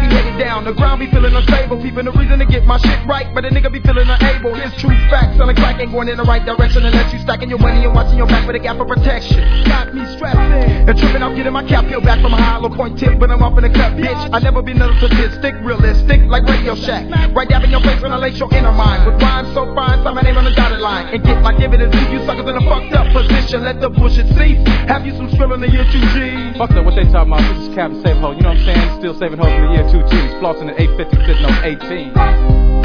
be headed down. The ground be feeling unstable. Peeping the reason to get my shit right, but a nigga be feeling unable. Here's true facts. Selling crack ain't going in the right direction unless you stacking your money and watching your back with a gap of protection. Got me strapped in. And tripping out, getting my cap peeled back from a hollow point tip, but I'm up in the cut, bitch. I never been another statistic, realistic like Radio Shack. Right dab in your face when I lace your inner mind with rhymes so fine, sign my name on the dotted line and get my dividends. Leave you suckers in a fucked up position. Let the bullshit cease. Have you some skrill in the year 2G? Fuck that, what they talking about? This is Captain Save Ho. You know what I'm saying? Still saving hoes in the year 2Gs. Flossing at 850, sitting on 18.